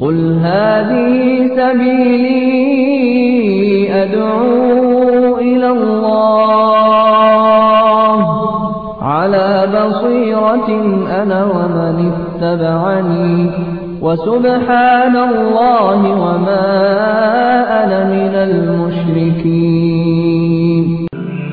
قل هذه سبيلي أدعو إلى الله على بصيرة أنا ومن اتبعني وسبحان الله وما أنا من المشركين.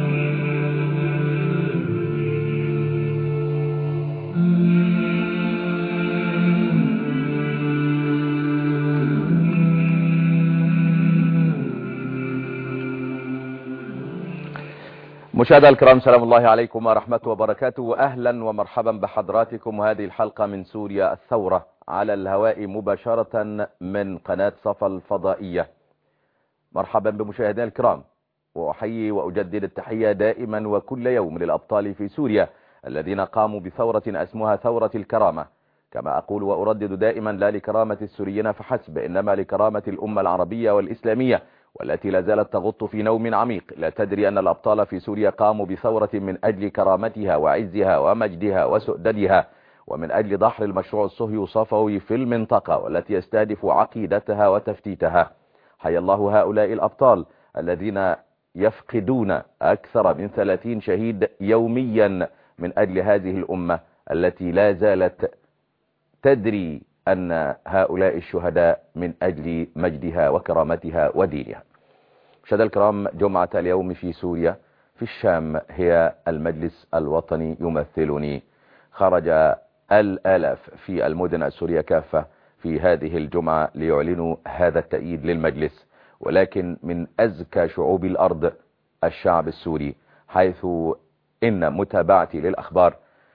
مشاهدينا الكرام، سلام الله عليكم ورحمته وبركاته، وأهلا ومرحبا بحضراتكم. وهذه الحلقة من سوريا الثورة على الهواء مباشرة من قناة صفا الفضائية. مرحبا بمشاهدينا الكرام، وأحيي وأجدد التحية دائما وكل يوم للأبطال في سوريا الذين قاموا بثورة أسموها ثورة الكرامة. كما أقول وأردد دائما، لا لكرامة السوريين فحسب، إنما لكرامة الأمة العربية والإسلامية، والتي لا زالت تغط في نوم عميق لا تدري أن الأبطال في سوريا قاموا بثورة من أجل كرامتها وعزها ومجدها وسؤددها، ومن أجل دحر المشروع الصهيوني في المنطقة والتي يستهدف عقيدتها وتفتيتها. حيا الله هؤلاء الأبطال الذين يفقدون أكثر من 30 شهيد يوميا من أجل هذه الأمة التي لا زالت تدري أن هؤلاء الشهداء من أجل مجدها وكرامتها ودينها. مشاهدينا الكرام، جمعة اليوم في سوريا في الشام هي المجلس الوطني يمثلني. خرج الآلاف في المدن السورية كافة في هذه الجمعة ليعلنوا هذا التأييد للمجلس، ولكن من أزكى شعوب الأرض الشعب السوري، حيث إن متابعتي للأخبار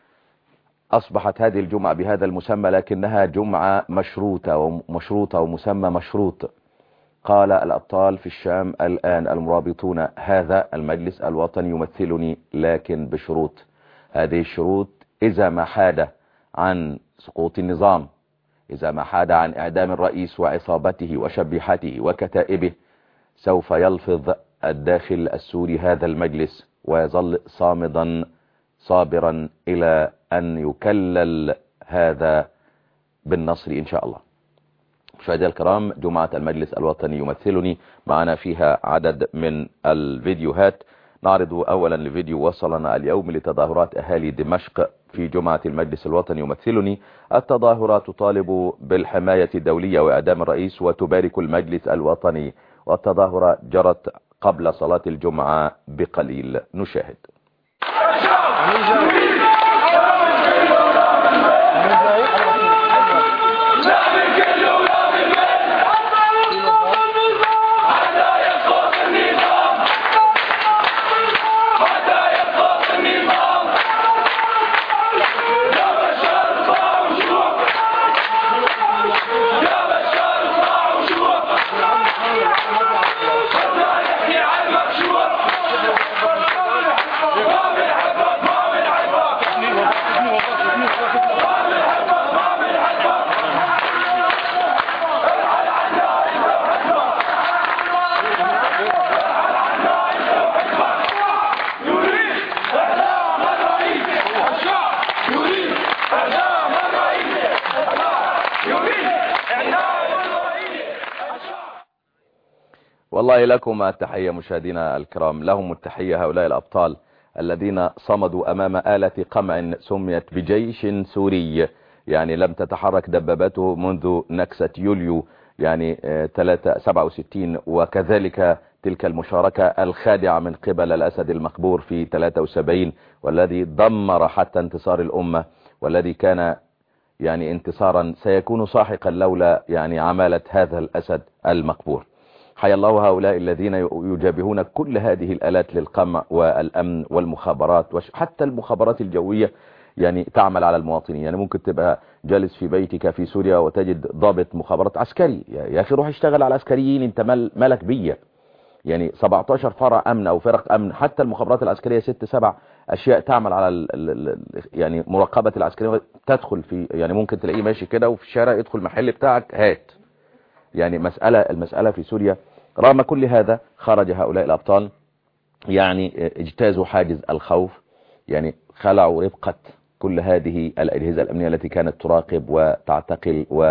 أصبحت هذه الجمعة بهذا المسمى، لكنها جمعة مشروطة ومسمى مشروط. قال الأبطال في الشام الآن المرابطون: هذا المجلس الوطني يمثلني لكن بشروط. هذه الشروط إذا ما حاد عن سقوط النظام، إذا ما حاد عن إعدام الرئيس وعصابته وشبيحته وكتائبه، سوف يلفظ الداخل السوري هذا المجلس ويظل صامدا صابرا إلى أن يكلل هذا بالنصر إن شاء الله. مشاهدينا الكرام، جمعة المجلس الوطني يمثلني معنا فيها عدد من الفيديوهات. نعرض أولا لفيديو وصلنا اليوم لتظاهرات أهالي دمشق في جمعة المجلس الوطني يمثلني. التظاهرات تطالب بالحماية الدولية وإعدام الرئيس وتبارك المجلس الوطني، والتظاهرة جرت قبل صلاة الجمعة بقليل. نشاهد. والله لكم التحية مشاهدينا الكرام، لهم التحية هؤلاء الأبطال الذين صمدوا أمام آلة قمع سميت بجيش سوري، يعني لم تتحرك دبابته منذ نكسة يوليو يعني 67، وكذلك تلك المشاركة الخادعة من قبل الأسد المقبور في 73، والذي دمر حتى انتصار الأمة، والذي كان يعني انتصارا سيكون ساحقا لولا يعني عمالة هذا الأسد المقبور. حيا الله هؤلاء الذين يجابهون كل هذه الآلات للقمع والأمن والمخابرات، حتى المخابرات الجوية يعني تعمل على المواطنين. يعني ممكن تبقى جالس في بيتك في سوريا وتجد ضابط مخابرات عسكري، يا أخي روح اشتغل على عسكريين، انت مالك بيا. يعني 17 فرع أمن أو فرق أمن، حتى المخابرات العسكرية 6-7 أشياء تعمل على يعني مراقبة العسكريين. تدخل في يعني ممكن تلاقيه ماشي كده وفي الشارع يدخل محل بتاعك هات. يعني المسألة في سوريا. رغم كل هذا خرج هؤلاء الأبطال، يعني اجتازوا حاجز الخوف، يعني خلعوا رفقة كل هذه الأجهزة الأمنية التي كانت تراقب وتعتقل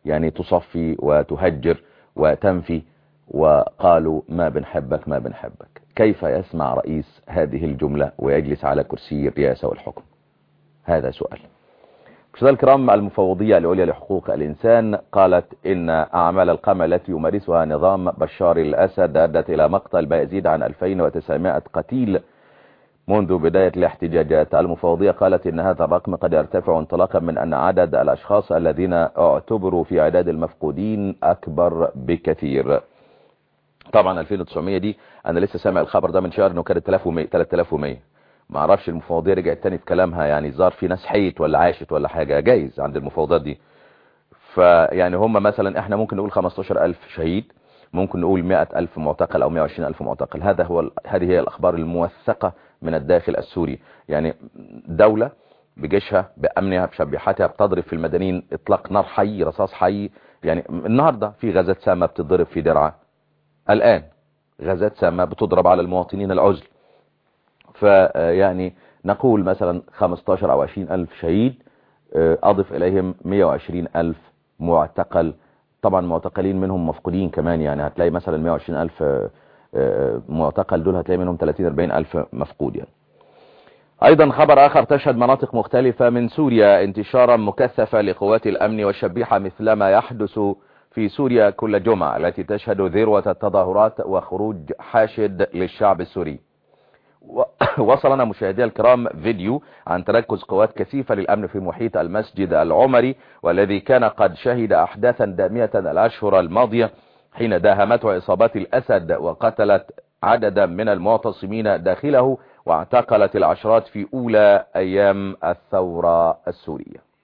يعني تصفي وتهجر وتنفي، وقالوا ما بنحبك ما بنحبك. كيف يسمع رئيس هذه الجملة ويجلس على كرسي الرئاسة والحكم؟ هذا سؤال. مشاهدينا الكرام، المفوضية العليا لحقوق الإنسان قالت إن أعمال القمع التي يمارسها نظام بشار الأسد أدت إلى مقتل ما يزيد عن 2900 قتيل منذ بداية الاحتجاجات. المفوضية قالت إن هذا الرقم قد يرتفع انطلاقا من أن عدد الأشخاص الذين اعتبروا في أعداد المفقودين أكبر بكثير. طبعا 2900 دي أنا لسه سامع الخبر ده من شهر إنه كانت 3100. ما اعرفش المفوضية رجعت تاني في كلامها، يعني ظهر في ناس حيت ولا عاشت ولا حاجة، جايز عند المفوضات دي. فيعني هم مثلا احنا ممكن نقول 15000 شهيد، ممكن نقول 100,000 معتقل او 120,000 معتقل. هذه هي الاخبار الموثقة من الداخل السوري. يعني دولة بجيشها بامنها بشبيحاتها بتضرب في المدنيين اطلاق نار حي، رصاص حي. يعني النهاردة في غازات سامة بتضرب في درعا، الان غازات سامة بتضرب على المواطنين العزل. فيعني نقول مثلا 15 أو 20,000 شهيد، أضف إليهم 120,000 معتقل. طبعا معتقلين منهم مفقودين كمان، يعني هتلاقي مثلا 120,000 معتقل دول هتلاقي منهم 30-40,000 مفقود. يعني أيضا خبر آخر، تشهد مناطق مختلفة من سوريا انتشارا مكثفا لقوات الأمن والشبيحة مثلما يحدث في سوريا كل جمعة، التي تشهد ذروة التظاهرات وخروج حاشد للشعب السوري. وصلنا مشاهدي الكرام فيديو عن تركز قوات كثيفة للأمن في محيط المسجد العمري، والذي كان قد شهد أحداثا دامية الأشهر الماضية حين داهمته عصابات الأسد وقتلت عددا من المعتصمين داخله، واعتقلت العشرات في أولى أيام الثورة السورية.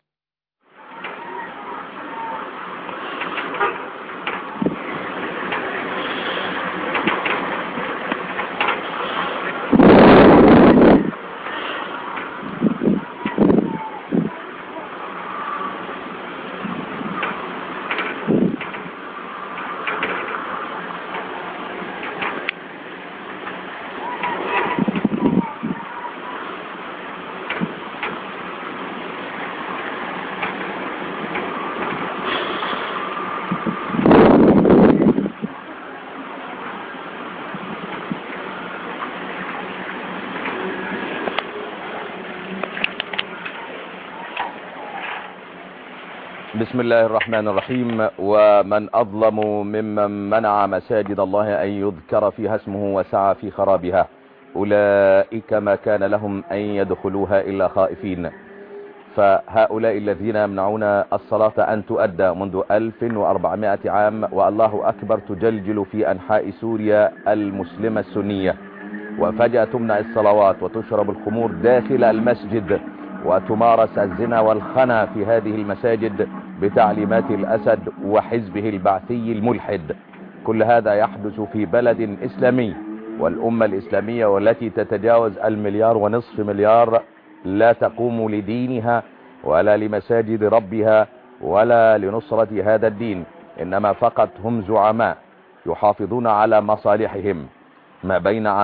بسم الله الرحمن الرحيم. ومن أظلم ممن منع مساجد الله أن يذكر فيها اسمه وسعى في خرابها، أولئك ما كان لهم أن يدخلوها إلا خائفين. فهؤلاء الذين يمنعون الصلاة أن تؤدى منذ 1400 عام والله أكبر تجلجل في أنحاء سوريا المسلمة السنية، وفجأة تمنع الصلوات وتشرب الخمور داخل المسجد وتمارس الزنا والخنا في هذه المساجد بتعليمات الأسد وحزبه البعثي الملحد. كل هذا يحدث في بلد إسلامي، والأمة الإسلامية والتي تتجاوز 1.5 مليار لا تقوم لدينها ولا لمساجد ربها ولا لنصرة هذا الدين، إنما فقط هم زعماء يحافظون على مصالحهم ما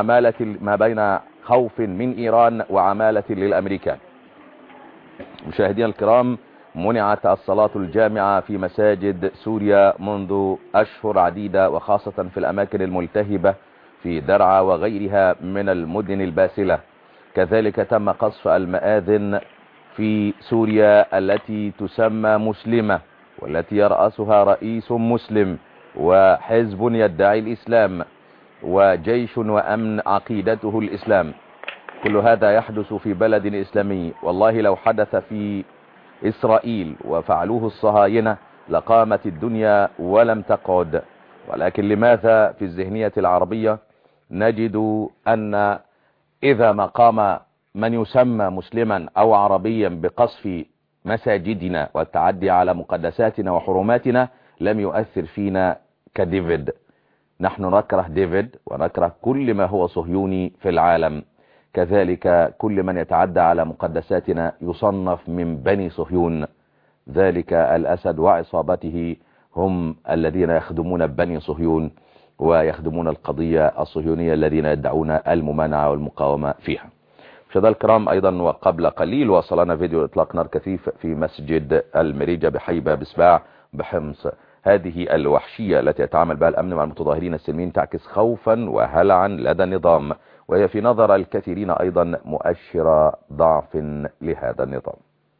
بين خوف من إيران وعمالة للأمريكان. مشاهدينا الكرام، منعت الصلاة الجامعة في مساجد سوريا منذ أشهر عديدة، وخاصة في الأماكن الملتهبة في درعا وغيرها من المدن الباسلة. كذلك تم قصف المآذن في سوريا التي تسمى مسلمة، والتي يرأسها رئيس مسلم وحزب يدعي الإسلام وجيش وأمن عقيدته الإسلام. كل هذا يحدث في بلد إسلامي. والله لو حدث في إسرائيل وفعلوه الصهاينة لقامت الدنيا ولم تقعد. ولكن لماذا في الذهنية العربية نجد أن إذا ما قام من يسمى مسلما أو عربيا بقصف مساجدنا والتعدي على مقدساتنا وحرماتنا لم يؤثر فينا كديفيد؟ نحن نكره ديفيد ونكره كل ما هو صهيوني في العالم. كذلك كل من يتعدى على مقدساتنا يصنف من بني صهيون. ذلك الأسد وعصابته هم الذين يخدمون بني صهيون ويخدمون القضية الصهيونية الذين يدعون الممانعة والمقاومة فيها. مشاهدينا الكرام، أيضا وقبل قليل وصلنا فيديو إطلاق نار كثيف في مسجد المريجة بحي باب سباع بحمص. هذه الوحشية التي يتعامل بها الأمن مع المتظاهرين السلميين تعكس خوفا وهلعا لدى النظام، وهي في نظر الكثيرين أيضا مؤشر ضعف لهذا النظام.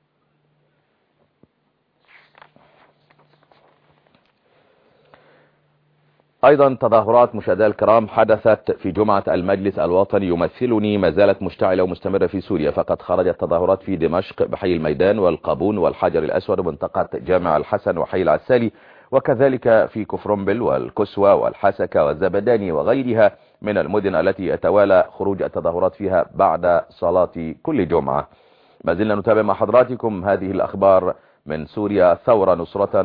أيضا تظاهرات مشاهدينا الكرام حدثت في جمعة المجلس الوطني يمثلني ما زالت مشتعلة ومستمرة في سوريا، فقد خرجت تظاهرات في دمشق بحي الميدان والقابون والحجر الأسود ومنطقة جامع الحسن وحي العسالي، وكذلك في كفرنبل والكسوة والحسكة والزبداني وغيرها من المدن التي يتوالى خروج التظاهرات فيها بعد صلاة كل جمعة. ما زلنا نتابع مع حضراتكم هذه الأخبار من سوريا الثورة، نصرة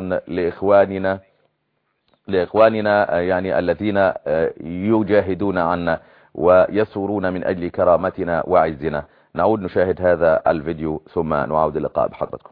لإخواننا يعني الذين يجاهدون عنا ويثورون من أجل كرامتنا وعزنا. نعود نشاهد هذا الفيديو ثم نعود اللقاء بحضراتكم.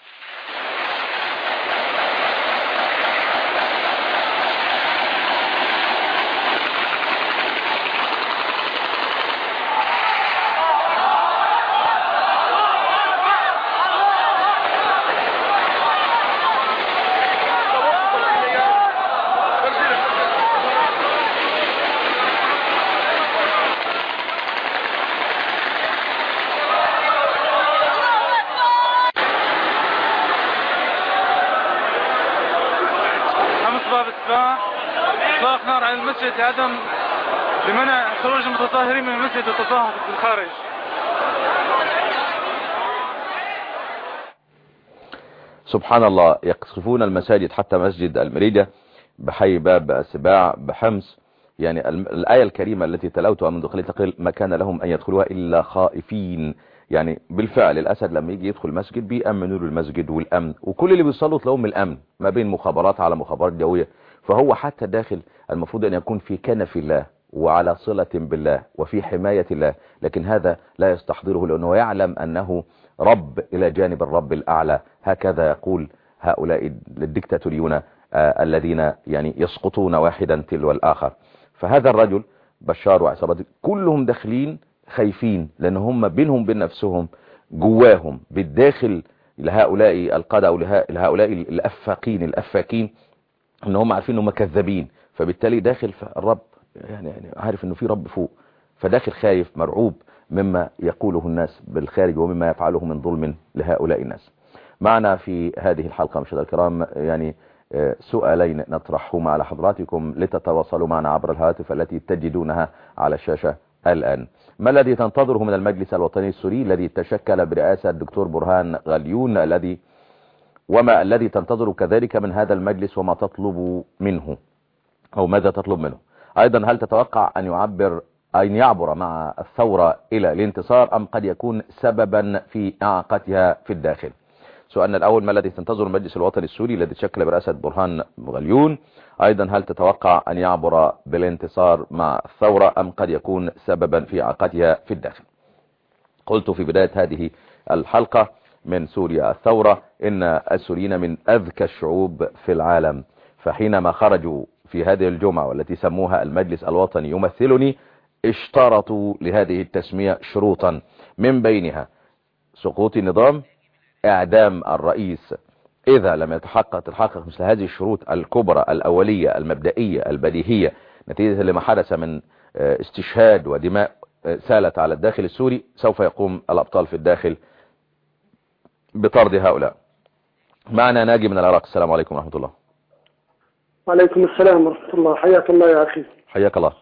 اطلاق نار على المسجد لعدم لمنع خروج المتظاهرين من المسجد والتظاهر في الخارج. سبحان الله، يقصفون المساجد حتى مسجد المريدة بحي باب السباع بحمص. يعني الآية الكريمة التي تلوتها منذ قليل تقول ما كان لهم أن يدخلوها إلا خائفين. يعني بالفعل الأسد لما يجي يدخل المسجد بيأمنوا له المسجد والأمن، وكل اللي بيصلوا تلاقوهم الأمن ما بين مخابرات على مخابرات جوية. فهو حتى داخل المفروض أن يكون في كنف الله وعلى صلة بالله وفي حماية الله، لكن هذا لا يستحضره لأنه يعلم أنه رب إلى جانب الرب الأعلى. هكذا يقول هؤلاء الدكتاتوريون الذين يعني يسقطون واحدا تلو الآخر. فهذا الرجل بشار وعصابته كلهم داخلين خايفين، لأن هم بينهم بين نفسهم جواهم بالداخل لهؤلاء القادة أو لهؤلاء الأفاكين ان هم عارفين انهم كذابين، فبالتالي داخل الرب يعني عارف انه في رب فوق، فداخل خايف مرعوب مما يقوله الناس بالخارج ومما يفعله من ظلم لهؤلاء الناس. معنا في هذه الحلقة مشاهدينا الكرام يعني سؤالين نطرحهما على حضراتكم لتتواصلوا معنا عبر الهاتف التي تجدونها على الشاشة الآن. ما الذي تنتظره من المجلس الوطني السوري الذي تشكل برئاسة الدكتور برهان غليون وما الذي تنتظر كذلك من هذا المجلس وما تطلب منه أو ماذا تطلب منه؟ أيضا هل تتوقع أن يعبر مع الثورة إلى الانتصار أم قد يكون سببا في إعاقتها في الداخل؟ سؤالنا الأول، ما الذي تنتظر المجلس الوطني السوري الذي تشكل برئاسة برهان غليون؟ أيضا هل تتوقع أن يعبر بالانتصار مع الثورة أم قد يكون سببا في إعاقتها في الداخل؟ قلت في بداية هذه الحلقة من سوريا الثورة إن السوريين من أذكى الشعوب في العالم، فحينما خرجوا في هذه الجمعة والتي سموها المجلس الوطني يمثلني اشترطوا لهذه التسمية شروطا، من بينها سقوط النظام، إعدام الرئيس. إذا لم تتحقق مثل هذه الشروط الكبرى الأولية المبدئية البديهية نتيجة لما حدث من استشهاد ودماء سالت على الداخل السوري، سوف يقوم الأبطال في الداخل بطرد هؤلاء. معنا ناجي من العراق. السلام عليكم ورحمة الله. وعليكم السلام ورحمة الله. حياك الله يا أخي. حياك الله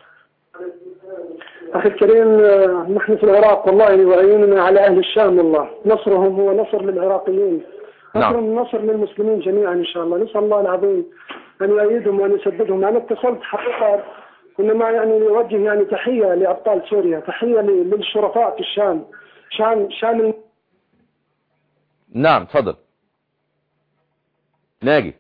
أخي الكريم. نحن في العراق والله وعيوننا على أهل الشام، والله نصرهم هو نصر للعراقيين، نصرهم نصر للمسلمين جميعا إن شاء الله. نسأل الله العظيم أن يؤيدهم وأن يسددهم. أنا اتصلت حقيقة إنما يعني نوجه يعني تحية لأبطال سوريا، تحية للشرفاء في الشام. شام نعم ناجي.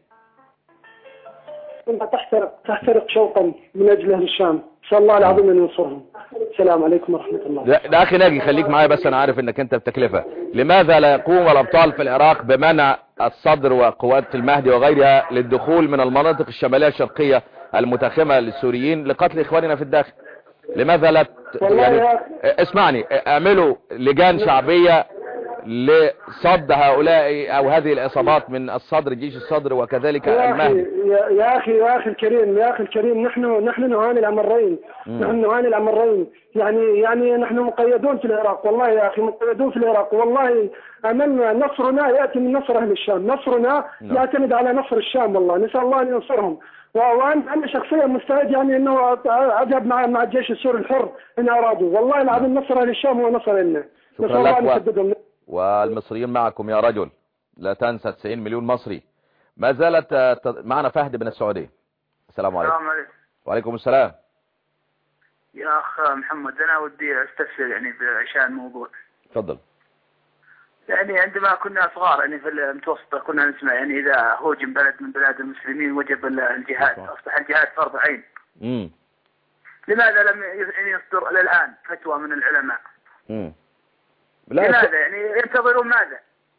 تحترق شوقا من أجل أهل الشام. إن شاء الله العظيم أن ينصرهم. السلام عليكم ورحمة الله. لا أخي ناجي خليك معايا بس، أنا عارف أنك أنت بتكلفة. لماذا لا يقوم الأبطال في العراق بمنع الصدر وقوات المهدي وغيرها للدخول من المناطق الشمالية الشرقية المتاخمة للسوريين لقتل إخواننا في الداخل؟ لماذا لا يعني اسمعني، اعملوا لجان شعبية لصد هؤلاء او هذه العصابات من الصدر، جيش الصدر وكذلك المهدي؟ يا اخي الكريم نحن نعاني الامرين. نحن نعاني الامرين، يعني نحن مقيدون في العراق، والله يا اخي مقيدون في العراق، والله املنا نصرنا ياتي من نصر اهل الشام، نصرنا يعتمد على نصر الشام، والله نسال الله ان ينصرهم. وانا شخصيا مستعد يعني انه اذهب مع الجيش السوري الحر ان ارادوا، والله العظيم نصر اهل الشام هو نصر لنا. نسال الله ان يسددهم. والمصريين معكم يا رجل، لا تنسى 90 مليون مصري. ما زالت معنا فهد من السعودية. السلام عليكم. السلام عليكم. وعليكم السلام. يا أخ محمد، أنا ودي أستفسر يعني بعشان الموضوع. تفضل. يعني عندما كنا صغار يعني في المتوسطة كنا نسمع يعني إذا هوجم بلد من بلاد المسلمين وجب الجهاد، أصبح الجهاد فرض عين. لماذا لم يصدر إلى الآن فتوى من العلماء؟ لماذا يعني ينتظرون ماذا؟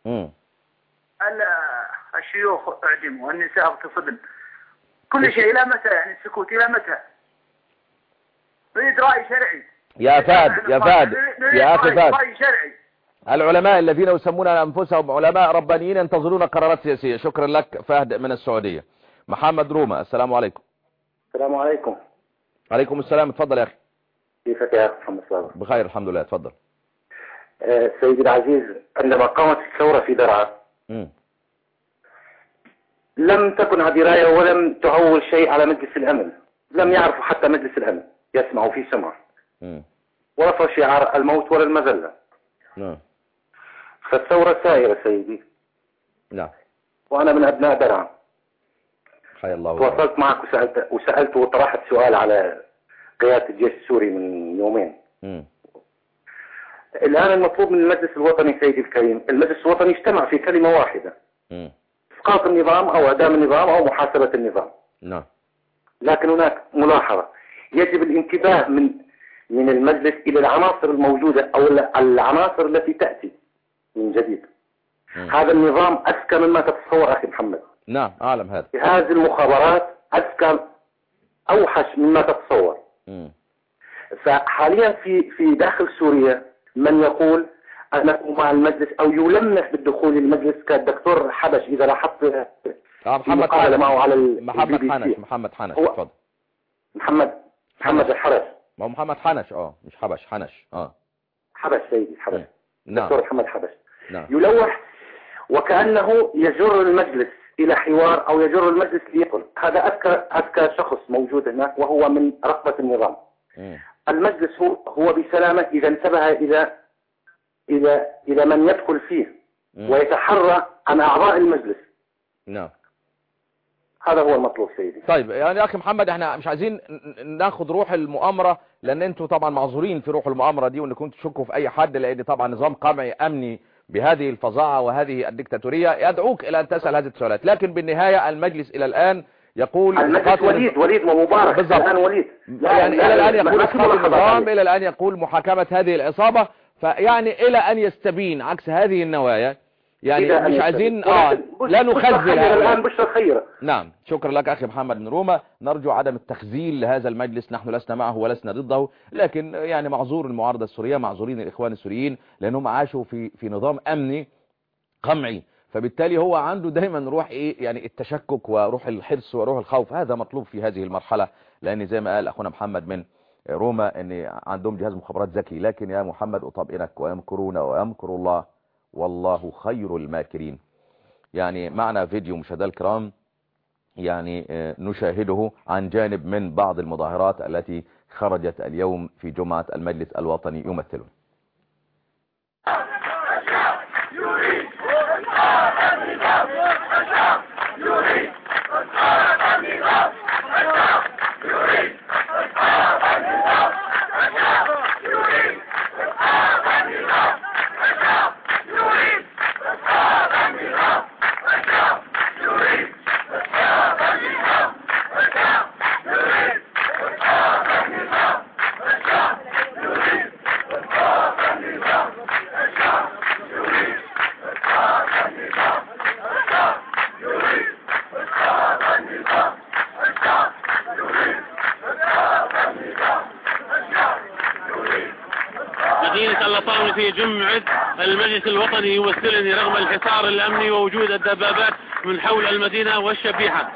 الشيوخ اعدموا والنساء اغتصبن، كل شيء إلى متى يعني السكوت إلى متى؟ نريد رأي شرعي يا أخي فهد، رأي شرعي. العلماء الذين يسمون أنفسهم علماء ربانيين ينتظرون قرارات سياسية. شكرا لك فهد من السعودية. محمد روما، السلام عليكم. السلام عليكم. عليكم السلام، اتفضل يا أخي. كيفك يا أخي محمد صالح؟ بخير الحمد لله، اتفضل. سيدي العزيز، عندما قامت الثورة في درعا لم تكن دراية ولم تعول شيء على مجلس الأمن، لم يعرفوا حتى مجلس الأمن يسمعوا في سمع، ورفعوا شعار الموت ولا المذلة. فالثورة سائرة سيدي. نعم. وأنا من أبناء درعا. حيا الله. تواصلت معك وسألت وطرحت سؤال على قيادة الجيش السوري من يومين. الآن المطلوب من المجلس الوطني سيدي الكريم، المجلس الوطني اجتمع في كلمة واحدة: إسقاط النظام أو إعدام النظام أو محاسبة النظام. نعم. لكن هناك ملاحظة: يجب الانتباه من المجلس إلى العناصر الموجودة أو العناصر التي تأتي من جديد. هذا النظام أذكى مما تتصور أخي محمد. نعم أعلم هذا. هذه المخابرات أذكى أوحش مما تتصور. فحاليا في داخل سوريا من يقول أنه مع المجلس أو يلمح بالدخول للمجلس كالدكتور حبش إذا لاحظت محمد معه على محمد حنش اتفضل. محمد الحرش. ما هو محمد حنش مش حبش، حنش حبش سيدي حبش. نعم. دكتور محمد حبش. نعم. يلوح وكأنه يجر المجلس إلى حوار أو يجر المجلس ليقل. هذا أذكى شخص موجود هناك وهو من رقبة النظام. المجلس هو بسلامة إذا انتبه إلى من يدخل فيه ويتحرى عن أعضاء المجلس. نعم. هذا هو المطلوب سيدي. طيب يا أخي محمد، احنا مش عايزين ناخد روح المؤامرة، لأن انتوا طبعا معذورين في روح المؤامرة دي، وان كنتوا تشكوا في أي حد، لأن طبعا نظام قمعي أمني بهذه الفظاعة وهذه الدكتاتورية يدعوك إلى أن تسأل هذه السؤالات. لكن بالنهاية المجلس إلى الآن يقول المجلس وليد ومبارك الآن وليد، يعني إلى الآن يقول إسقاط النظام، إلى الآن يقول محاكمة هذه العصابة. فيعني إلى أن يستبين عكس هذه النوايا، يعني مش عايزين لا نخزل الآن بشرى خير. نعم. شكرا لك أخي محمد بن روما. نرجو عدم التخزيل لهذا المجلس، نحن لسنا معه ولسنا ضده، لكن يعني معذور المعارضة السورية، معذورين الإخوان السوريين، لأنهم عاشوا في نظام أمني قمعي، فبالتالي هو عنده دايما روح يعني التشكك وروح الحرص وروح الخوف. هذا مطلوب في هذه المرحلة، لأن زي ما قال أخونا محمد من روما ان عندهم جهاز مخابرات ذكي. لكن يا محمد أطمئنك، ويمكرون ويمكر الله والله خير الماكرين. يعني معنا فيديو مشاهدينا الكرام يعني نشاهده عن جانب من بعض المظاهرات التي خرجت اليوم في جمعة المجلس الوطني يمثلون. في جمعة المجلس الوطني يمثلني رغم الحصار الأمني ووجود الدبابات من حول المدينة والشبيحة.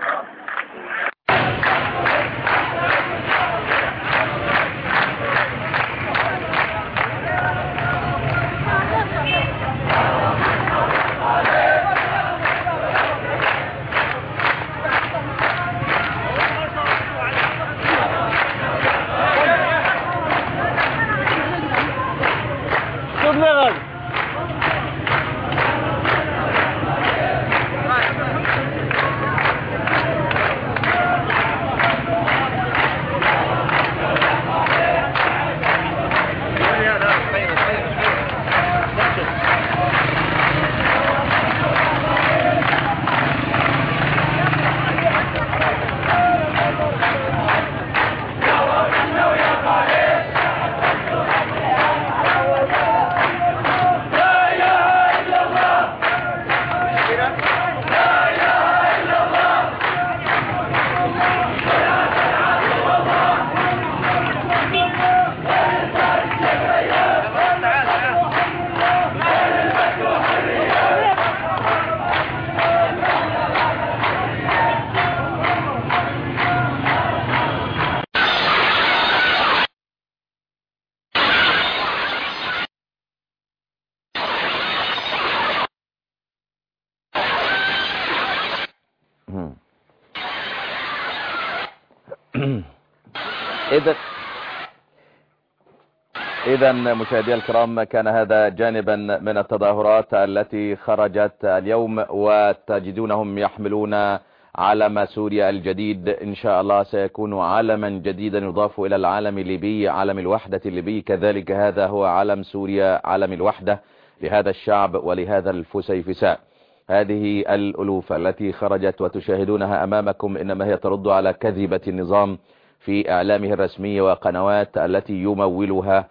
إذا مشاهدي الكرام، كان هذا جانبا من التظاهرات التي خرجت اليوم، وتجدونهم يحملون علم سوريا الجديد. إن شاء الله سيكون علما جديدا يضاف إلى العالم الليبي، علم الوحدة الليبي. كذلك هذا هو علم سوريا، علم الوحدة لهذا الشعب ولهذا الفسيفساء. هذه الألوف التي خرجت وتشاهدونها أمامكم إنما هي ترد على كذبة النظام في إعلامه الرسمي وقنوات التي يمولها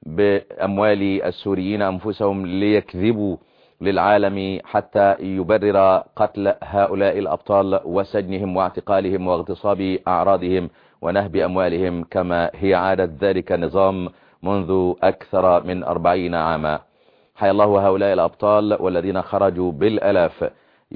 بأموال السوريين أنفسهم ليكذبوا للعالم حتى يبرر قتل هؤلاء الأبطال وسجنهم واعتقالهم واغتصاب أعراضهم ونهب أموالهم كما هي عادة ذلك النظام منذ أكثر من 40 عاما. حيا الله هؤلاء الأبطال والذين خرجوا بالألاف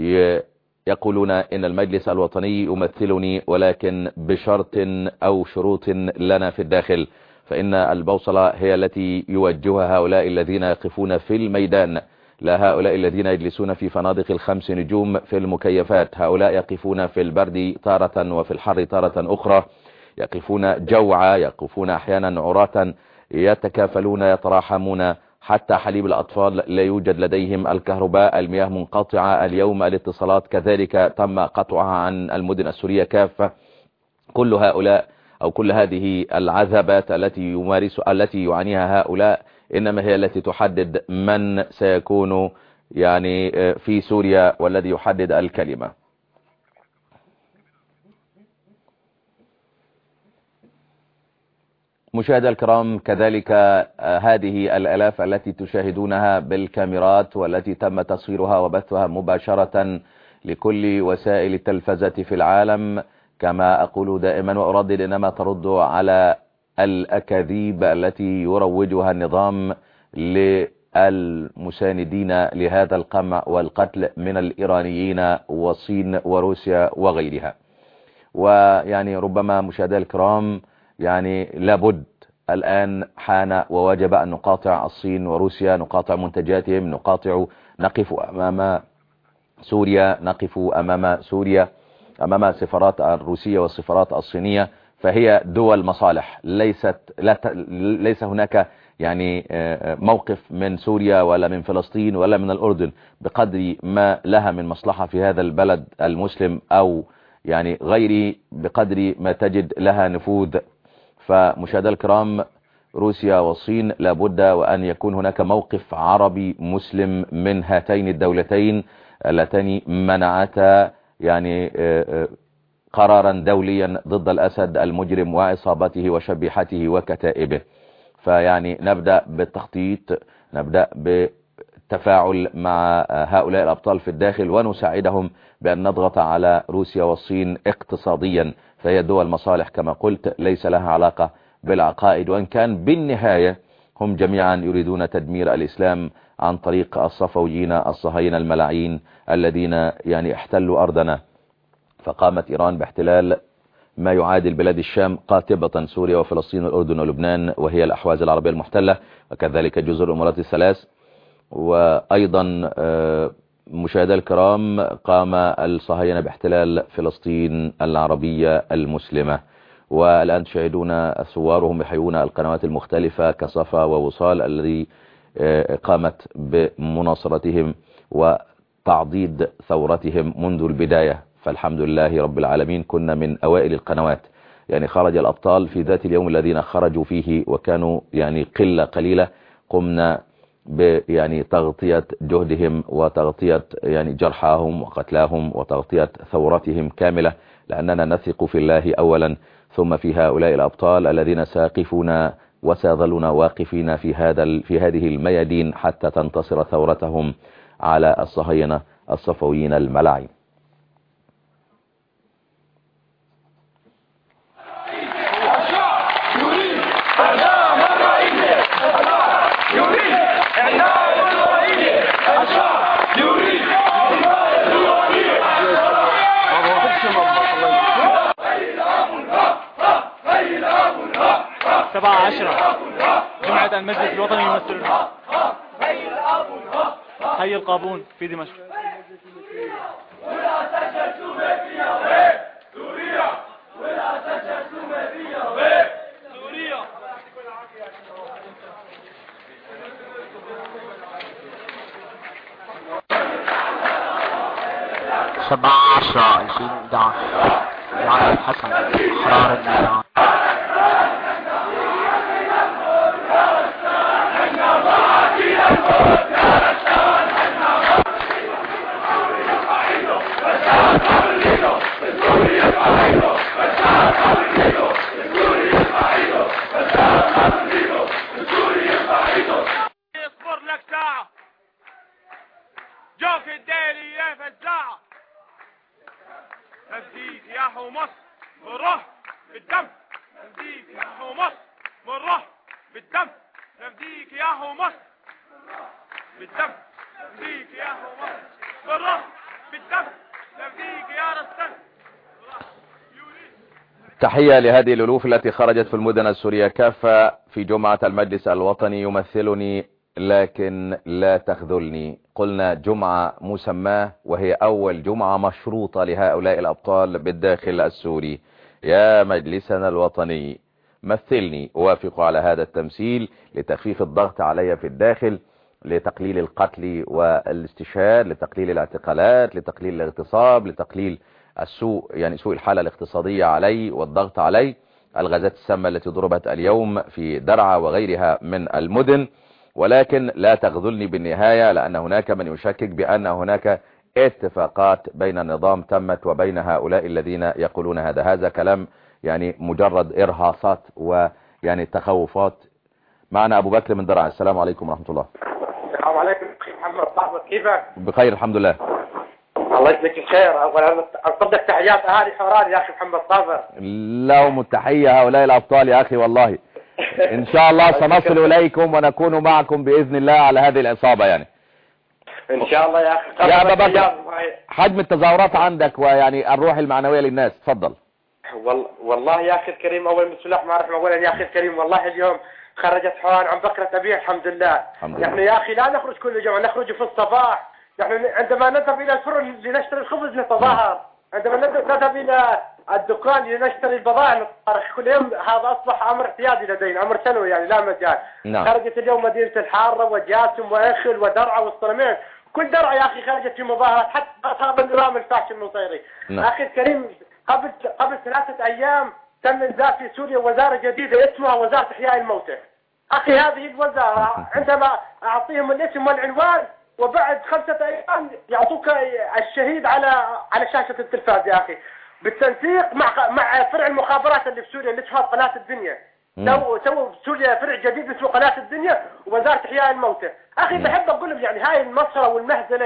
يقولون إن المجلس الوطني يمثلني، ولكن بشرط أو شروط لنا في الداخل، فإن البوصلة هي التي يوجهها هؤلاء الذين يقفون في الميدان، لا هؤلاء الذين يجلسون في فنادق ال5 نجوم في المكيفات. هؤلاء يقفون في البرد تارة وفي الحر تارة أخرى، يقفون جوعا، يقفون أحيانا عراة، يتكافلون، يتراحمون. حتى حليب الأطفال لا يوجد لديهم، الكهرباء، المياه منقطعة اليوم، الاتصالات كذلك تم قطعها عن المدن السورية كافة. كل هؤلاء أو كل هذه العذابات التي يعانيها هؤلاء إنما هي التي تحدد من سيكون يعني في سوريا والذي يحدد الكلمة. مشاهدي الكرام، كذلك هذه الآلاف التي تشاهدونها بالكاميرات والتي تم تصويرها وبثها مباشرة لكل وسائل التلفزة في العالم، كما أقول دائما وأردد، إنما ترد على الأكاذيب التي يروجها النظام للمساندين لهذا القمع والقتل من الإيرانيين والصين وروسيا وغيرها. ويعني ربما مشاهدي الكرام يعني لابد الآن حان ووجب أن نقاطع الصين وروسيا، نقاطع منتجاتهم، نقف أمام سوريا، نقف أمام سوريا أمام السفارات الروسية والسفارات الصينية، فهي دول مصالح. ليس هناك يعني موقف من سوريا ولا من فلسطين ولا من الأردن بقدر ما لها من مصلحة في هذا البلد المسلم أو يعني غيره بقدر ما تجد لها نفوذ. فمشاهدي الكرام، روسيا والصين لابد وأن يكون هناك موقف عربي مسلم من هاتين الدولتين اللتين منعتا يعني قرارا دوليا ضد الأسد المجرم وعصابته وشبيحته وكتائبه. فيعني نبدأ بالتخطيط، نبدأ بالتفاعل مع هؤلاء الأبطال في الداخل ونساعدهم بأن نضغط على روسيا والصين اقتصاديا، فهي دول مصالح كما قلت، ليس لها علاقة بالعقائد، وإن كان بالنهاية هم جميعا يريدون تدمير الإسلام عن طريق الصفويين الصهاينة الملاعين الذين يعني احتلوا أرضنا. فقامت إيران باحتلال ما يعادل بلاد الشام قاطبة، سوريا وفلسطين والأردن ولبنان، وهي الأحواز العربية المحتلة، وكذلك جزر الإمارات الثلاث. وأيضا مشاهدي الكرام، قام الصهاينة باحتلال فلسطين العربية المسلمة، والآن تشاهدون صورهم يحيون القنوات المختلفة كصفا ووصال الذي قامت بمناصرتهم وتعضيد ثورتهم منذ البداية. فالحمد لله رب العالمين كنا من أوائل القنوات. يعني خرج الأبطال في ذات اليوم الذين خرجوا فيه وكانوا يعني قلة قليلة، قمنا يعني تغطية جهدهم وتغطية يعني جرحاهم وقتلاهم وتغطية ثورتهم كاملة، لأننا نثق في الله أولا ثم في هؤلاء الأبطال الذين ساقفون وسيظلون واقفين في هذه الميادين حتى تنتصر ثورتهم على الصهاينة الصفويين الملاعين. سبعة 10 جمعة المجلس الوطني يمثلنا حي القابون في دمشق. سبعة 10 الحين دعم الحسن حرار النيران. اصبر لك ساعة جوك الدالي يا فزاعة نفديك يا حو مصر بالروح بالدم نفديك يا حو مصر بالروح بالدم نفديك يا حو مصر بالدم نفديك يا حو مصر بالروح بالدم نفديك يا رستم. تحية لهذه الألوف التي خرجت في المدن السورية كافة في جمعة المجلس الوطني. يمثلني لكن لا تخذلني. قلنا جمعة مسماه وهي أول جمعة مشروطة لهؤلاء الأبطال بالداخل السوري. يا مجلسنا الوطني مثلني، أوافق على هذا التمثيل لتخفيف الضغط علي في الداخل، لتقليل القتل والاستشهاد، لتقليل الاعتقالات، لتقليل الاغتصاب، لتقليل السوء يعني سوء الحالة الاقتصادية علي والضغط علي، الغازات السامة التي ضربت اليوم في درعا وغيرها من المدن. ولكن لا تخذلني بالنهاية، لأن هناك من يشكك بأن هناك اتفاقات بين النظام تمت وبين هؤلاء الذين يقولون هذا كلام يعني مجرد إرهاصات ويعني تخوفات. معنا أبو بكر من درعا. السلام عليكم ورحمة الله. السلام عليكم أخي محمد صاحبي، كيفك؟ بخير الحمد لله. الله يجزيك الخير. أولا أصدق تحيات أهالي حوران يا أخي محمد صابر. لهم التحية هؤلاء الأبطال يا أخي، والله إن شاء الله سنصل إليكم ونكون معكم بإذن الله على هذه العصابة يعني إن شاء الله يا أخي. يا أبا بكر، حجم التظاهرات عندك ويعني الروح المعنوية للناس، تفضل. والله يا أخي الكريم، أول بسم الله الرحمن الرحيم، أولا يا أخي الكريم والله اليوم خرجت حوران عن بكرة أبيع الحمد لله. نحن يا أخي لا نخرج كل جمعة، نخرج في الصباح. نحن عندما نذهب إلى الفرن لنشتري الخبز نتظاهر، عندما نذهب إلى الدكان لنشتري البضائع نتظاهر كل يوم. هذا أصبح أمر اعتيادي لدينا، أمر سنوي يعني لا مجال. نعم. خرجت اليوم مدينة الحارة وجاسم وإخل ودرعا والصرمين، كل درعا يا أخي خرجت في مظاهرات حتى أصحاب النظام الفاشل النصيري. نعم. أخي الكريم، قبل 3 أيام تم إنزال في سوريا وزارة جديدة اسمها وزارة إحياء الموتى. أخي هذه الوزارة عندما أعطيهم الاسم والعنوان وبعد 5 أيام يعطوك الشهيد على شاشة التلفاز يا أخي، بالتنسيق مع فرع المخابرات اللي في سوريا اللي اسمها قناة الدنيا. سووا في سوريا فرع جديد اسمه قناة الدنيا ووزارة إحياء الموتى. أخي بحب أقول لهم يعني هاي المسخرة والمهزلة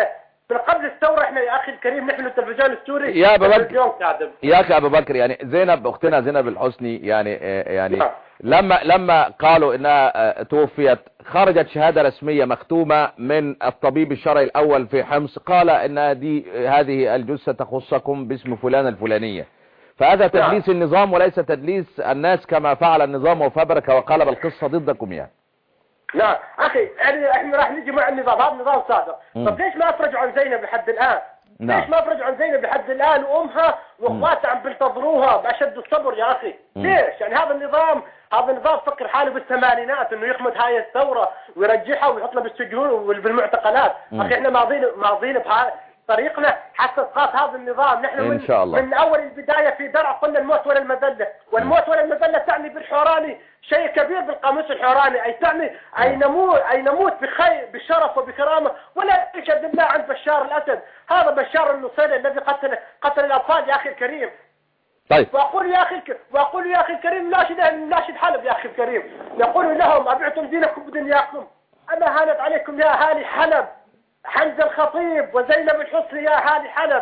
من قبل الثورة احنا يا اخي الكريم نحن التلفزيون السوري يا ابو بكر يا اخي ابو بكر، يعني زينب اختنا زينب الحسني يعني لما قالوا انها توفيت خرجت شهادة رسمية مختومة من الطبيب الشرعي الاول في حمص، قال ان هذه الجثة تخصكم باسم فلان الفلانية. فهذا تدليس النظام وليس تدليس الناس كما فعل النظام وفبرك وقلب القصة ضدكم يعني. لا اخي يعني احنا راح نجي مع النظام، هذا نظام صادق. طب ليش ما افرجوا عن زينب لحد الان؟ ليش ما افرجوا عن زينب لحد الان وامها واخواتها عم بينتظروها باشد الصبر يا اخي؟ ليش؟ يعني هذا النظام فكر حاله بالثمانينات انه يخمد هاي الثوره ويرجعها ويحطها بالسجون وبالمعتقلات. اخي احنا ماضيين طريقنا حتى اسقاط هذا النظام. نحن إن شاء الله. من اول البدايه في درع قلنا الموت ولا المذله، والموت ولا المذله تعني بالحوراني شيء كبير بالقاموس الحوراني، اي تعني اي نموت بشرف وبكرامه، ولا يشهد الله عند بشار الاسد. هذا بشار النصيري الذي قتل الاطفال يا اخي الكريم. طيب واقول يا اخي الكريم ناشد حلب يا اخي الكريم، يقول لهم ابعتم دينكم بدنياكم، اما هانت عليكم يا اهالي حلب حمزة الخطيب وزينب الحسني يا اهالي حلب.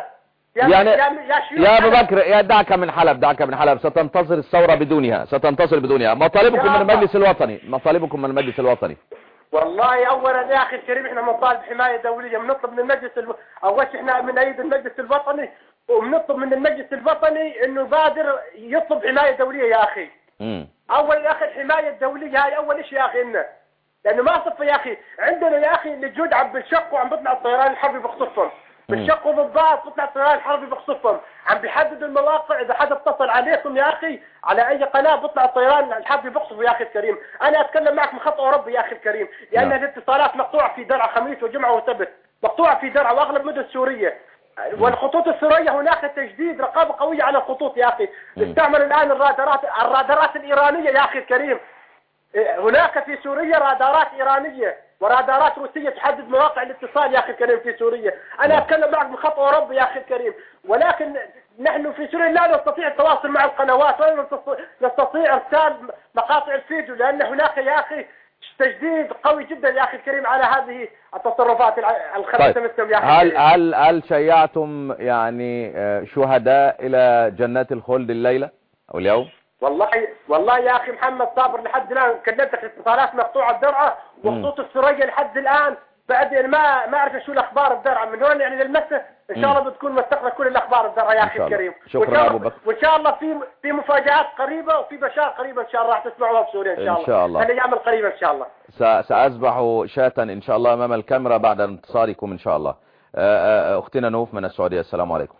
يا ابو بكر، يا دعك من حلب ستنتصر الثورة بدونها. مطالبكم من المجلس الوطني. والله اولا يا اخي الكريم احنا بنطالب حماية دولية، بنطلب من المجلس اول شيء احنا بنأيد المجلس الوطني، وبنطلب من المجلس الوطني انه بادر يطلب حماية دولية يا اخي. اول يا اخي الحماية الدولية هاي اول شيء يا اخي إنه لانه ما صف يا اخي عندنا يا اخي الجود عم بنشقوا وعم بيطلع الطيران الحربي بخصفهم، بنشقوا بالضبط بيطلع الطيران الحربي بخصفهم، عم بيحددوا المواقع اذا حدا اتصل عليكم يا اخي على اي قناه بيطلع الطيران الحربي بخصفه يا اخي الكريم. انا اتكلم معك من خط اوروبي يا اخي الكريم، لان الاتصالات مقطوعه في درعا خميس وجمعه وسبت، مقطوعه في درعا واغلب مدن سوريه، والخطوط السوريه هناك تجديد رقابه قويه على الخطوط يا اخي. استعملوا الان الرادارات الايرانيه يا اخي الكريم. هناك في سوريا رادارات إيرانية ورادارات روسية تحدد مواقع الاتصال يا أخي الكريم في سوريا. أنا أتكلم معك من خط أوروبي يا أخي الكريم، ولكن نحن في سوريا لا نستطيع التواصل مع القنوات ولا نستطيع إرسال مقاطع الفيديو، لأن هناك يا أخي تجديد قوي جدا يا أخي الكريم على هذه التصرفات الخبيثة مثلهم يا أخي الكريم. هل شيعتم يعني شهداء إلى جنات الخلد الليلة أو اليوم؟ والله يا اخي محمد صابر لحد الان كلمتك الاتصالات مقطوعه بدرعا وخطوط السوريه لحد الان بعد ما اعرف شو الاخبار بدرعا من هون يعني للمسه ان شاء الله بتكون مسخنا كل الاخبار بدرعا يا اخي الكريم. شكرا ابو بكر. وان شاء الله في مفاجات قريبه وفي بشار قريبه ان شاء الله راح تسمعوها بسوريا ان شاء الله. الايام القريبه ان شاء الله. سأذبح شاة ان شاء الله امام الكاميرا بعد انتصاركم ان شاء الله. اختنا نوف من السعوديه، السلام عليكم.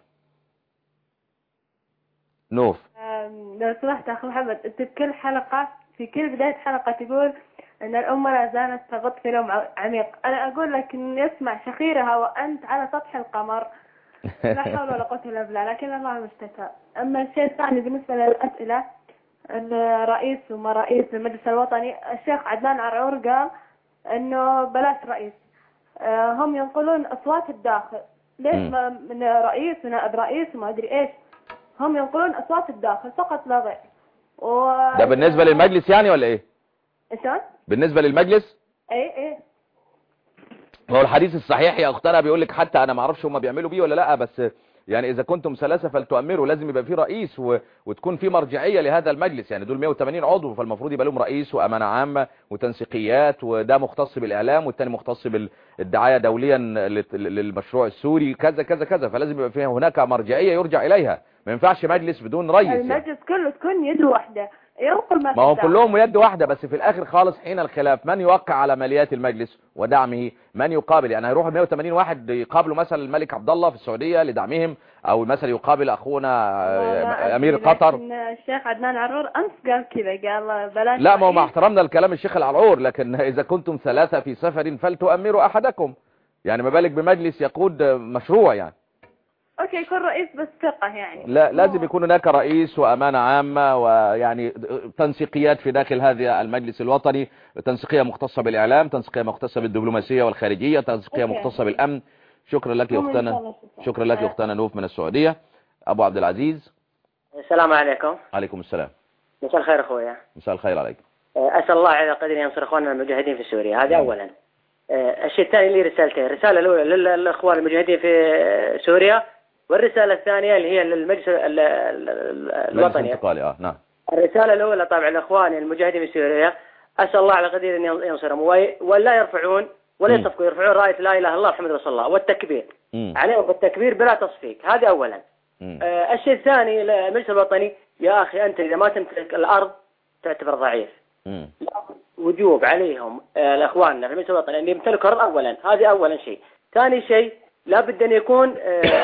نوف لو سمحت أخي محمد، أنت في كل بداية حلقة تقول أن الأمة لا زالت تغط في نوم عميق. أنا أقول لك أن يسمع شخيرها وأنت على سطح القمر. لا حول ولا قوة إلا بالله، لكن الله المستثنى. أما الشيء الثاني بالنسبة للأسئلة، الرئيس وما رئيس المجلس الوطني، الشيخ عدنان عرعور قال أنه بلاش رئيس، هم ينقلون أصوات الداخل. ليش ما من رئيس ونائب رئيس وما أدري إيش، هم ينقلون أصوات الداخل فقط لا غير. ده بالنسبة للمجلس يعني ولا ايه؟ شلون؟ بالنسبة للمجلس؟ ايه هو الحديث الصحيح يا اختنا بيقول لك، حتى انا ما اعرفش هم بيعملوا بيه ولا لا، بس يعني اذا كنتم ثلاثة فلتؤمروا، لازم يبقى في رئيس وتكون في مرجعية لهذا المجلس. يعني دول 180 عضو، فالمفروض يبقى لهم رئيس وامانة عامة وتنسيقيات، وده مختص بالاعلام والتاني مختص بالدعاية دوليا للمشروع السوري كذا كذا كذا، فلازم يبقى فيها هناك مرجعية يرجع اليها. ما ينفعش مجلس بدون رئيس. المجلس كله تكون يد واحدة ينقل ما هو كلهم يد واحدة، بس في الاخر خالص حين الخلاف من يوقع على ماليات المجلس ودعمه، من يقابل. يعني هيروح 180 واحد يقابلوا مثلا الملك عبد الله في السعودية لدعمهم، او مثلا يقابل اخونا امير قطر. الشيخ عدنان عرعور امس قال كذا، قال بلاش. لا ما هو مع احترامنا لكلام الشيخ العرعور، لكن اذا كنتم ثلاثة في سفر فلتؤمروا احدكم، يعني ما بالك بمجلس يقود مشروع يعني. اوكي يكون رئيس بس ثقة يعني. لا لازم يكون هناك رئيس وامانة عامة، ويعني تنسيقيات في داخل هذا المجلس الوطني، تنسيقية مختصة بالاعلام، تنسيقية مختصة بالدبلوماسية والخارجية، تنسيقية مختصة بالامن. شكرا لك يا اختنا، شكرا لك يا اختنا نوف من السعودية. ابو عبد العزيز، السلام عليكم. عليكم السلام. مساء الخير اخويا. مساء الخير عليك. اسال الله على قدر ينصر اخواننا المجاهدين في سوريا، هذا اولا. الشيء الثاني لي رسالتين، الرسالة الأولى للأخوان المجاهدين في سوريا، والرسالة الثانية اللي هي للمجلس الوطني. نعم. الرسالة الأولى طبعا لأخواني المجاهدين في سوريا، أسأل الله على قدير أن ينصرهم ولا يرفعون ولا يصفقوا، يرفعون راية لا إله إلا الله محمد رسول الله والتكبير عليهم بالتكبير بلا تصفيق. هذا أولا. الشيء الثاني للمجلس الوطني، يا أخي أنت إذا ما تمتلك الأرض تعتبر ضعيف. وجوب عليهم الأخواننا في المجلس الوطني أن يمتلكوا الأرض أولا، هذه أولا شيء. ثاني شيء لابد أن يكون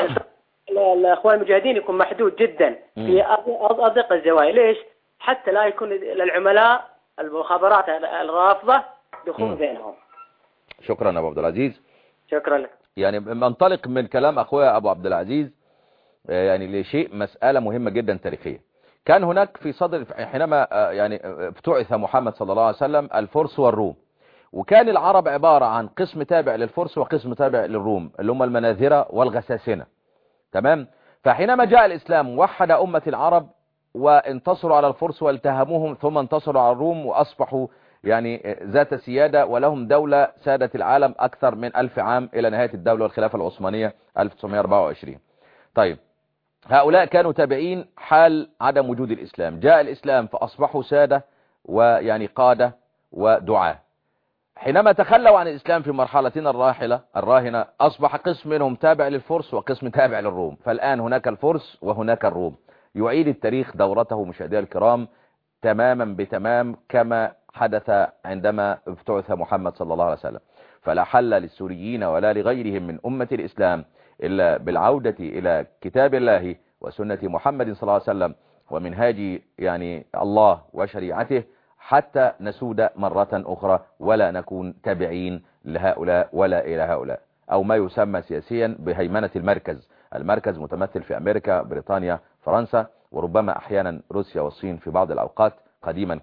الأخوان المجاهدين يكون محدود جدا في أضيق الزوايا. ليش؟ حتى لا يكون للعملاء المخابرات الرافضة دخول بينهم. شكرا أبو عبد العزيز. شكرا لك. يعني منطلق من كلام أخويا أبو عبد العزيز يعني لشيء مسألة مهمة جدا تاريخية. كان هناك في صدر حينما يعني ابتعث محمد صلى الله عليه وسلم الفرس والروم، وكان العرب عبارة عن قسم تابع للفرس وقسم تابع للروم اللي هم المناذرة والغساسنة. تمام. فحينما جاء الإسلام وحد أمة العرب وانتصروا على الفرس والتهموهم، ثم انتصروا على الروم وأصبحوا يعني ذات سيادة ولهم دولة سادة العالم أكثر من 1000 عام إلى نهاية الدولة والخلافة العثمانية 1924. طيب هؤلاء كانوا تابعين حال عدم وجود الإسلام. جاء الإسلام فأصبحوا سادة ويعني قادة ودعاة. حينما تخلوا عن الإسلام في مرحلتنا الراهنة أصبح قسم منهم تابع للفرس وقسم تابع للروم، فالآن هناك الفرس وهناك الروم. يعيد التاريخ دورته مشاهدينا الكرام تماما بتمام كما حدث عندما ابتعث محمد صلى الله عليه وسلم. فلا حل للسوريين ولا لغيرهم من أمة الإسلام إلا بالعودة إلى كتاب الله وسنة محمد صلى الله عليه وسلم ومنهاج يعني الله وشريعته حتى نسود مرة أخرى ولا نكون تابعين لهؤلاء ولا إلى هؤلاء، أو ما يسمى سياسيا بهيمنة المركز. المركز متمثل في أمريكا، بريطانيا، فرنسا، وربما أحيانا روسيا والصين في بعض الأوقات. قديما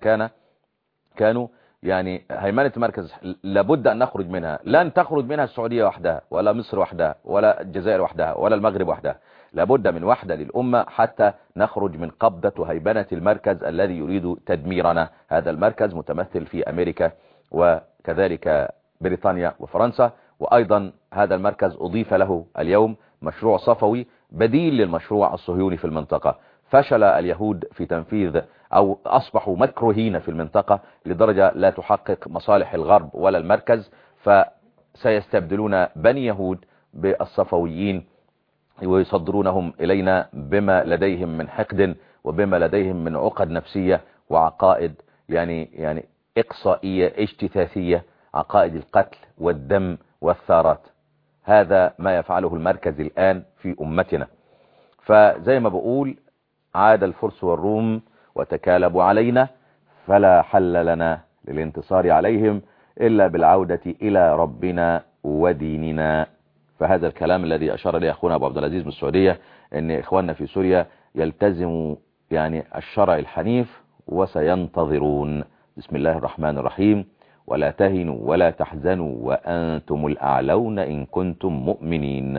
كانوا يعني هيمنة المركز لابد أن نخرج منها. لن تخرج منها السعودية وحدها ولا مصر وحدها ولا الجزائر وحدها ولا المغرب وحدها. لابد من وحدة للأمة حتى نخرج من قبضة وهيبنة المركز الذي يريد تدميرنا. هذا المركز متمثل في أمريكا وكذلك بريطانيا وفرنسا، وأيضا هذا المركز أضيف له اليوم مشروع صفوي بديل للمشروع الصهيوني في المنطقة. فشل اليهود في تنفيذ أو أصبحوا مكروهين في المنطقة لدرجة لا تحقق مصالح الغرب ولا المركز، فسيستبدلون بني يهود بالصفويين ويصدرونهم إلينا بما لديهم من حقد وبما لديهم من عقد نفسية وعقائد يعني إقصائية اجتثاثية، عقائد القتل والدم والثارات. هذا ما يفعله المركز الآن في أمتنا. فزي ما بقول عاد الفرس والروم وتكالبوا علينا، فلا حل لنا للانتصار عليهم إلا بالعودة إلى ربنا وديننا. فهذا الكلام الذي أشار إليه أخونا أبو عبد العزيز من السعودية، أن إخواننا في سوريا يلتزموا يعني الشرع الحنيف وسينتظرون. بسم الله الرحمن الرحيم. ولا تهنوا ولا تحزنوا وأنتم الأعلون إن كنتم مؤمنين.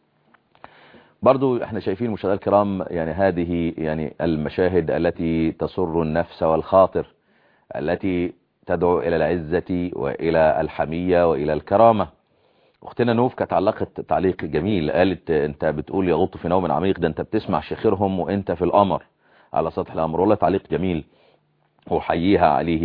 برضو احنا شايفين مشاهدينا الكرام يعني هذه يعني المشاهد التي تسر النفس والخاطر، التي تدعو إلى العزة وإلى الحمية وإلى الكرامة. أختنا نوف كانت علقت تعليق جميل، قالت أنت بتقول يغط في نوم عميق، ده أنت بتسمع شخيرهم وأنت في القمر على سطح القمر. والله تعليق جميل وحييها عليه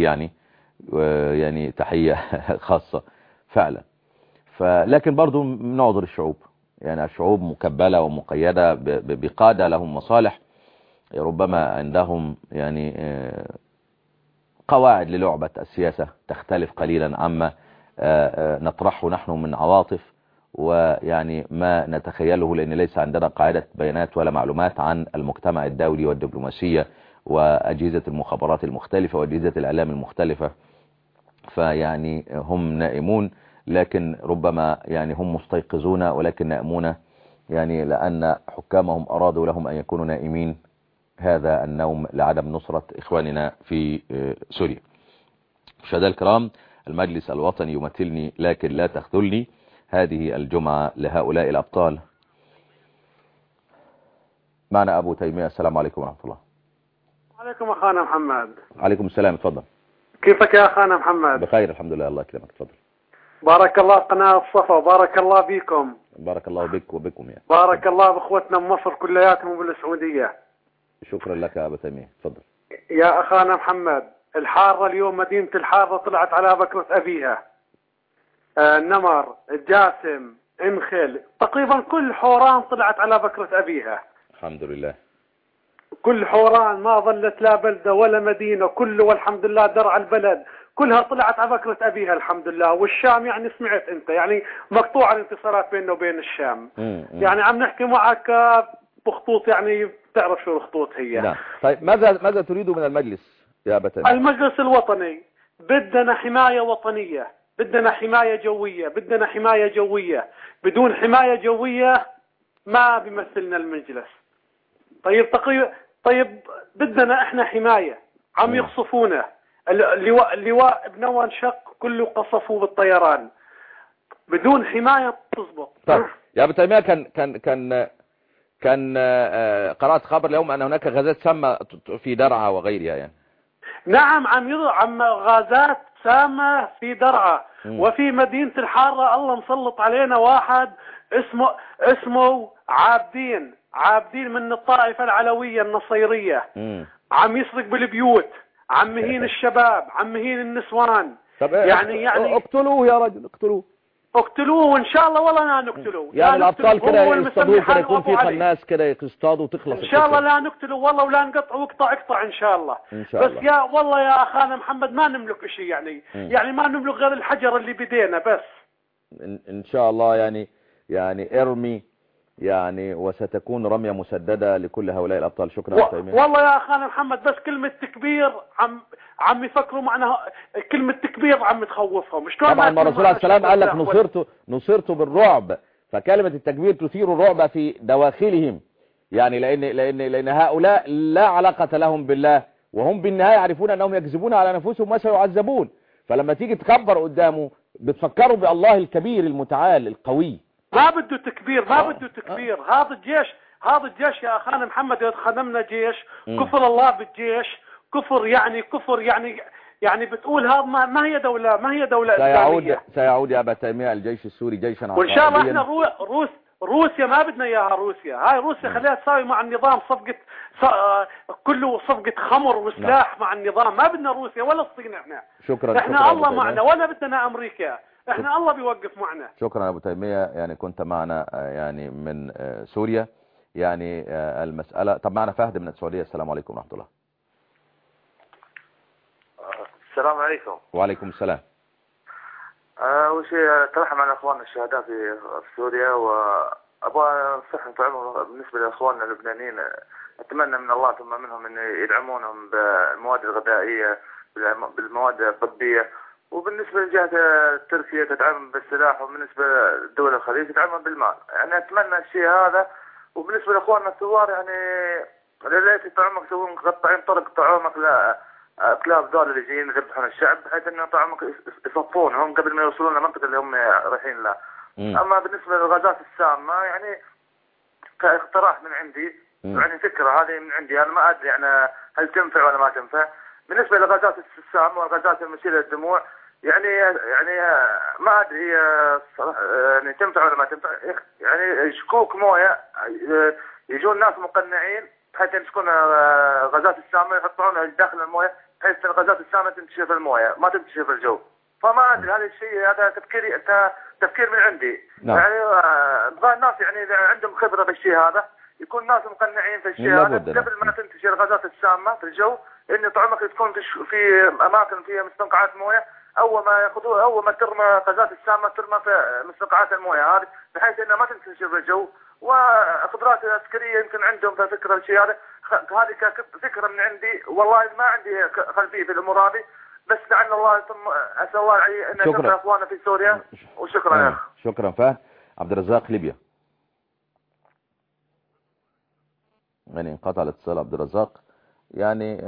يعني تحية خاصة فعلا. لكن برضو نعذر الشعوب، يعني الشعوب مكبلة ومقيدة بقادة لهم مصالح، ربما عندهم يعني قواعد للعبة السياسة تختلف قليلا عما نطرحه نحن من عواطف ويعني ما نتخيله، لأن ليس عندنا قاعدة بيانات ولا معلومات عن المجتمع الدولي والدبلوماسية وأجهزة المخابرات المختلفة وأجهزة الإعلام المختلفة. فيعني هم نائمون، لكن ربما يعني هم مستيقظون ولكن نائمون، يعني لأن حكامهم أرادوا لهم أن يكونوا نائمين هذا النوم لعدم نصرة إخواننا في سوريا. مشاهدينا الكرام، المجلس الوطني يمثلني لكن لا تخذلني. هذه الجمعة لهؤلاء الأبطال. معنا أبو تيمية. السلام عليكم ورحمة الله. عليكم أخانا محمد. عليكم السلام. اتفضل. كيفك يا أخانا محمد؟ بخير الحمد لله. الله يكرمك. اتفضل. بارك الله قناة الصفا، بارك الله بكم. بارك الله بك وبكم يعني. بارك الله بإخوتنا من مصر كلياتهم وبالسعودية. شكرا لك يا أبا تيمية، تفضل. يا أخانا محمد، الحارة اليوم مدينة الحارة طلعت على بكرة أبيها. النمر، الجاسم، انخل، تقريبا كل حوران طلعت على بكرة أبيها. الحمد لله. كل حوران ما ظلت لا بلدة ولا مدينة، كله والحمد لله درع البلد كلها طلعت على بكرة أبيها الحمد لله. والشام يعني سمعت أنت يعني مقطوعة الانتصارات بيننا وبين الشام. يعني عم نحكي معك بخطوط، يعني بتعرف شو الخطوط هي. نعم. طيب ماذا تريد من المجلس يا أبا تيمية؟ المجلس الوطني بدنا حماية وطنية، بدنا حماية جوية، بدنا حماية جوية. بدون حماية جوية ما بيمثلنا المجلس. طيب بدنا احنا حماية. عم يقصفونا، اللواء بنوى انشق كله قصفوه بالطيران. بدون حماية تزبط. طيب يا أبا تيمية، كان قرأت خبر اليوم أن هناك غازات سامة في درعا وغيرها يعني. نعم، عم غازات سامة في درعا. وفي مدينة الحارة الله مسلط علينا واحد اسمه عابدين من الطائفة العلوية النصيرية. عم يسرق بالبيوت، عم يهين الشباب، عم يهين النسوان. يعني اقتلوه يا رجل، اقتلوه وان شاء الله والله لا نقتلوه. يعني الابطال كده يصطادوه كده، يكون في قناص كده يصطادوا وتخلص ان شاء الله. لا نقتله والله، ولا نقطعه، اقطع ان شاء الله. بس يا والله يا اخانا محمد ما نملك شيء يعني ما نملك غير الحجر اللي بدينا بس. ان شاء الله يعني ارمي يعني، وستكون رمية مسددة لكل هؤلاء الابطال. شكرا والله يا اخانا محمد، بس كلمة تكبير عم يفكروا معنا. كلمة تكبير عم تخوفهم. طبعا ما الرسول عليه السلام قال لك نصرت بالرعب، فكلمة التكبير تثير الرعب في دواخلهم يعني، لان هؤلاء لا علاقة لهم بالله، وهم بالنهاية يعرفون انهم يكذبون على نفسهم وسيعذبون. فلما تيجي تكبر قدامه بتفكروا بالله الكبير المتعال القوي. ما بده تكبير، ما بده تكبير. هذا الجيش يا اخانا محمد خدمنا جيش. كفر الله بالجيش، كفر يعني بتقول هذا ما هي دولة إسلامية. سيعود يا أبا تيمية الجيش السوري جيشا عقائديا. وإن شاء الله احنا روسيا ما بدنا اياها. هاي روسيا خليها تساوي مع النظام كله صفقة خمر وسلاح مع النظام. ما بدنا روسيا ولا الصين. احنا الله معنا، ولا بدنا امريكا. احنا الله بيوقف معنا. شكرا يا ابو تيمية، يعني كنت معنا يعني من سوريا يعني المسألة. طب معنا فهد من السعودية. السلام عليكم ورحمة الله. السلام عليكم. وعليكم السلام. أول شيء ترحم على أخواننا الشهداء في سوريا، وأبغى صحة عمر بالنسبة لأخواننا اللبنانيين. أتمنى من الله ثم منهم أن يدعمونهم بالمواد الغذائية، بالمواد الطبية. وبالنسبة لجهة تركيا تدعم بالسلاح، وبالنسبة لدول الخليج تدعم بالمال. يعني أتمنى الشيء هذا. وبالنسبة لأخواننا الثوار يعني ليت طعمك يسوون مقطعين طرق طعامك كلاب ذول اللي جايين يذبحون الشعب، بحيث ان طعمك يصفونهم قبل ما يوصلون للمنطقه اللي هم رايحين لها. اما بالنسبه للغازات السامه يعني كاقتراح من عندي، يعني فكره هذه من عندي، انا ما ادري يعني هل تنفع ولا ما تنفع. بالنسبه للغازات السامه والغازات المسيله للدموع يعني ما ادري هي يعني تنفع ولا ما تنفع. يعني شكوك مويه يجون ناس مقنعين بحيث تكون غازات السامه يحطونها داخل المويه، بحيث الغازات السامه تنتشر في المويه ما تنتشر في الجو. فما ادري هذا الشيء، هذا تفكير من عندي. نعم. يعني ابغى الناس يعني اذا عندهم خبره بالشيء هذا يكون ناس مقنعين في الشيء هذا قبل ما تنتشر الغازات السامه في الجو، ان طعمك تكون في اماكن فيها مستنقعات مويه. اول ما ترمى غازات السامه ترمى في مستنقعات المويه هذه، بحيث انها ما تنتشر في الجو. وخبرات عسكريه يمكن عندهم في فكره الشيء هذا. هذه فكره من عندي، والله ما عندي خلفيه في الامور هذه، بس لعل الله ثم اسال الله ان يشكر اخواننا في سوريا. وشكرا يا اخ. شكرا. فهد عبد الرزاق ليبيا. يعني انقطع الاتصال عبد الرزاق. يعني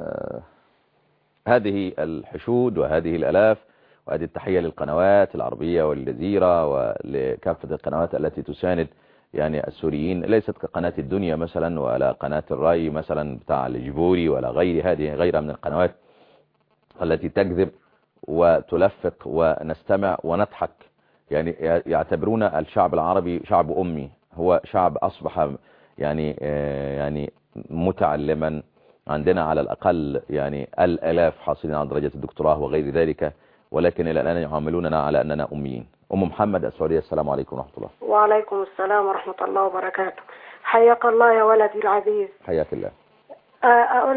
هذه الحشود وهذه الآلاف، وهذه التحية للقنوات العربية والجزيرة ولكافة القنوات التي تساند يعني السوريين، ليست كقناة الدنيا مثلا ولا قناة الرأي مثلا بتاع الجبوري ولا غير هذه غيرها من القنوات التي تكذب وتلفق ونستمع ونضحك. يعني يعتبرون الشعب العربي شعب أمي، هو شعب أصبح يعني متعلما، عندنا على الأقل يعني الآلاف حاصلين على درجة الدكتوراه وغير ذلك، ولكن إلى الآن يعاملوننا على أننا أميين. أم محمد السعودية، السلام عليكم ورحمة الله. وعليكم السلام ورحمة الله وبركاته. حياك الله يا ولدي العزيز. حياك الله. أقول